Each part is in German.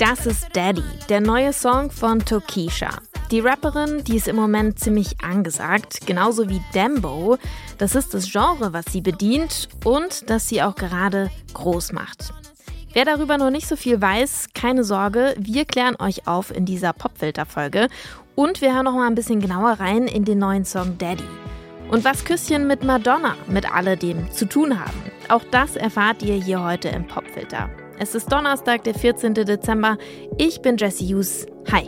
Das ist Daddy, der neue Song von Tokischa. Die Rapperin, die ist im Moment ziemlich angesagt, genauso wie Dembow. Das ist das Genre, was sie bedient und das sie auch gerade groß macht. Wer darüber noch nicht so viel weiß, keine Sorge, wir klären euch auf in dieser Popfilter-Folge und wir hören noch mal ein bisschen genauer rein in den neuen Song Daddy. Und was Küsschen mit Madonna mit alledem zu tun haben, auch das erfahrt ihr hier heute im Popfilter. Es ist Donnerstag, der 14. Dezember. Ich bin Jessie Hughes. Hi.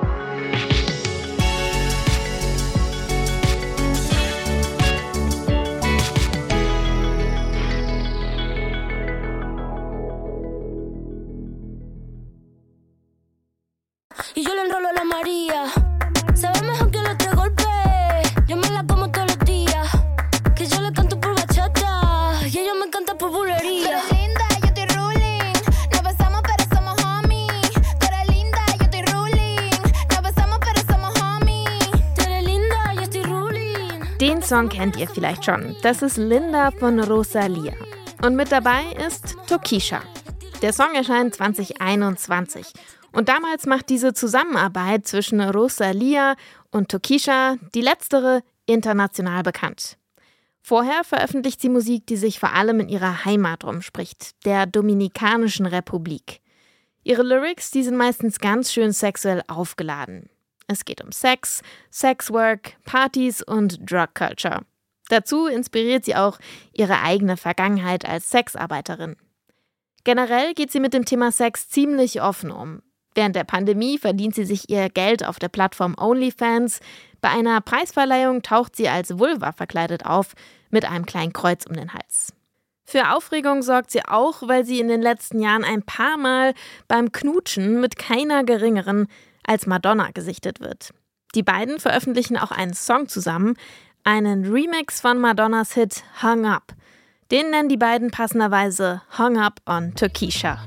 Y yo le enrolo a la María. Sabe mejor que los tres golpes. Yo me la como todos los días. Que yo le canto por bachata. Y ella me canta por bulería. Tú eres linda, yo estoy ruling. Nos besamos, pero somos homies. Tú eres linda, yo estoy ruling. Nos besamos, pero somos homies. Tú eres linda, yo estoy ruling. Den Song kennt ihr vielleicht schon. Das ist Linda von Rosalia. Und mit dabei ist Tokischa. Der Song erscheint 2021. Und damals macht diese Zusammenarbeit zwischen Rosalia und Tokischa die letztere international bekannt. Vorher veröffentlicht sie Musik, die sich vor allem in ihrer Heimat rumspricht, der Dominikanischen Republik. Ihre Lyrics, die sind meistens ganz schön sexuell aufgeladen. Es geht um Sex, Sexwork, Partys und Drug Culture. Dazu inspiriert sie auch ihre eigene Vergangenheit als Sexarbeiterin. Generell geht sie mit dem Thema Sex ziemlich offen um. Während der Pandemie verdient sie sich ihr Geld auf der Plattform OnlyFans. Bei einer Preisverleihung taucht sie als Vulva verkleidet auf, mit einem kleinen Kreuz um den Hals. Für Aufregung sorgt sie auch, weil sie in den letzten Jahren ein paar Mal beim Knutschen mit keiner geringeren als Madonna gesichtet wird. Die beiden veröffentlichen auch einen Song zusammen, einen Remix von Madonnas Hit Hung Up. Den nennen die beiden passenderweise Hung Up on Tokischa.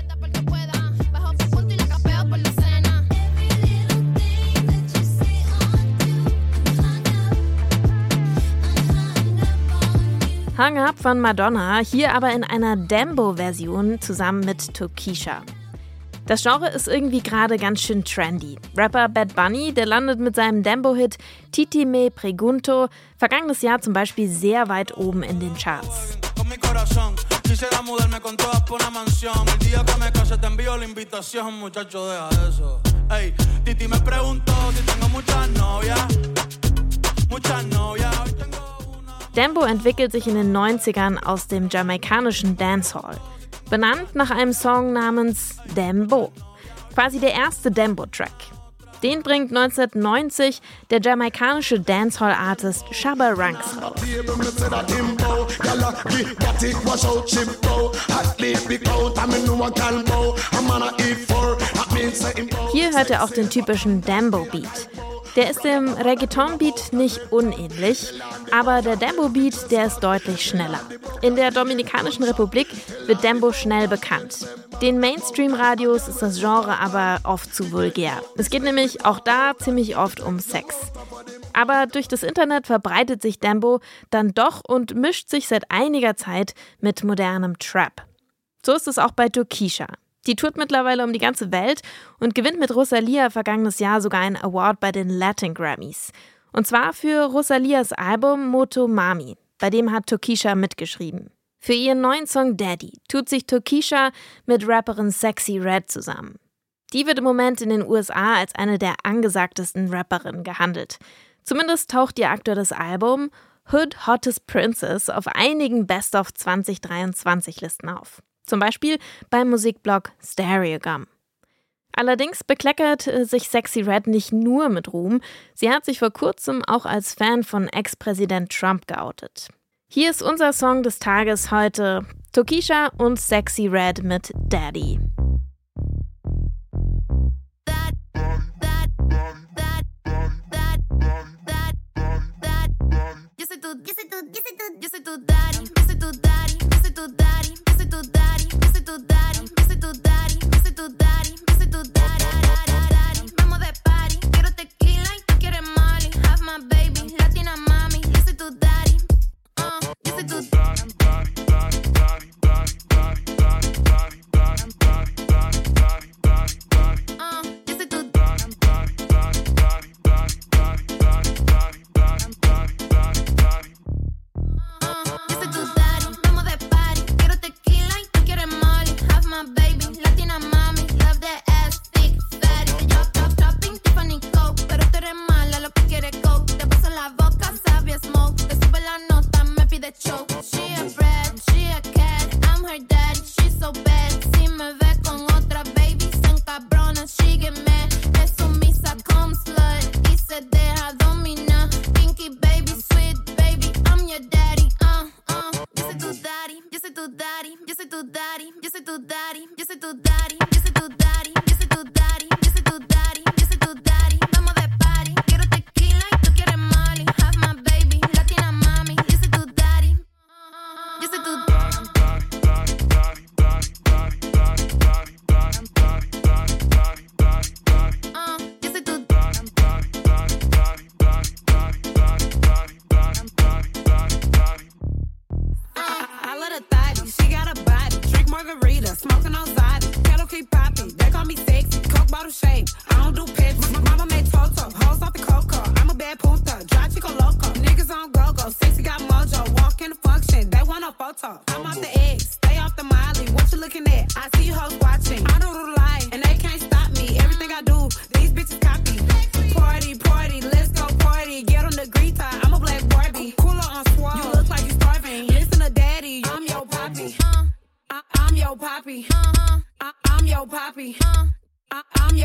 Hung Up von Madonna, hier aber in einer Dembow-Version zusammen mit Tokischa. Das Genre ist irgendwie gerade ganz schön trendy. Rapper Bad Bunny, der landet mit seinem Dembow-Hit Titi Me Pregunto vergangenes Jahr zum Beispiel sehr weit oben in den Charts. Dembow entwickelt sich in den 90ern aus dem jamaikanischen Dancehall. Benannt nach einem Song namens Dembow. Quasi der erste Dembow-Track. Den bringt 1990 der jamaikanische Dancehall-Artist Shabba Ranks raus. Hier hört er auch den typischen Dembow-Beat. Der ist dem Reggaeton-Beat nicht unähnlich, aber der Dembow-Beat, der ist deutlich schneller. In der Dominikanischen Republik wird Dembow schnell bekannt. Den Mainstream-Radios ist das Genre aber oft zu vulgär. Es geht nämlich auch da ziemlich oft um Sex. Aber durch das Internet verbreitet sich Dembow dann doch und mischt sich seit einiger Zeit mit modernem Trap. So ist es auch bei Tokischa. Die tourt mittlerweile um die ganze Welt und gewinnt mit Rosalia vergangenes Jahr sogar einen Award bei den Latin Grammys. Und zwar für Rosalias Album Moto Mami. Bei dem hat Tokischa mitgeschrieben. Für ihren neuen Song Daddy tut sich Tokischa mit Rapperin Sexyy Red zusammen. Die wird im Moment in den USA als eine der angesagtesten Rapperinnen gehandelt. Zumindest taucht ihr aktuelles Album Hood Hottest Princess auf einigen Best of 2023 Listen auf. Zum Beispiel beim Musikblog Stereogum. Allerdings bekleckert sich Sexyy Red nicht nur mit Ruhm. Sie hat sich vor kurzem auch als Fan von Ex-Präsident Trump geoutet. Hier ist unser Song des Tages heute: Tokischa und Sexyy Red mit Daddy. Vamos de party, quiero tequila y tú quieres Molly. Have my baby, latina mami, yo soy tu daddy. Yo soy tu daddy.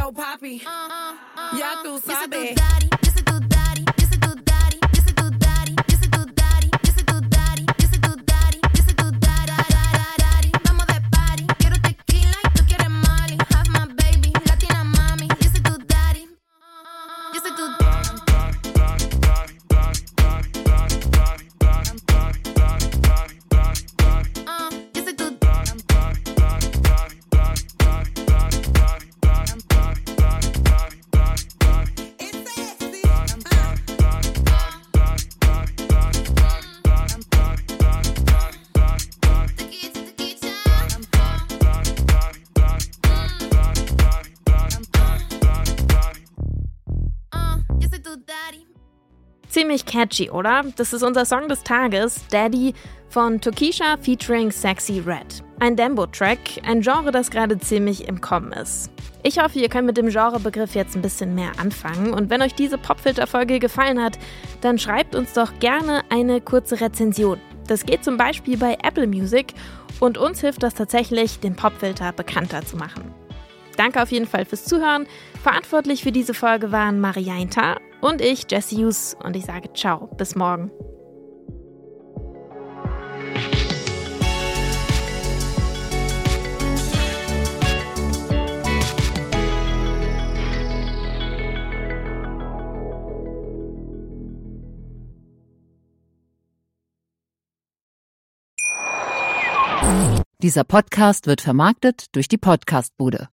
Big O Papi. Ya tú sabes. Ziemlich catchy, oder? Das ist unser Song des Tages, Daddy von Tokischa featuring Sexy Red. Ein Dembo-Track, ein Genre, das gerade ziemlich im Kommen ist. Ich hoffe, ihr könnt mit dem Genrebegriff jetzt ein bisschen mehr anfangen. Und wenn euch diese Popfilter-Folge gefallen hat, dann schreibt uns doch gerne eine kurze Rezension. Das geht zum Beispiel bei Apple Music und uns hilft das tatsächlich, den Popfilter bekannter zu machen. Danke auf jeden Fall fürs Zuhören. Verantwortlich für diese Folge waren Marianta und ich, Jessie Hughes. Und ich sage ciao, bis morgen. Dieser Podcast wird vermarktet durch die Podcast-Bude.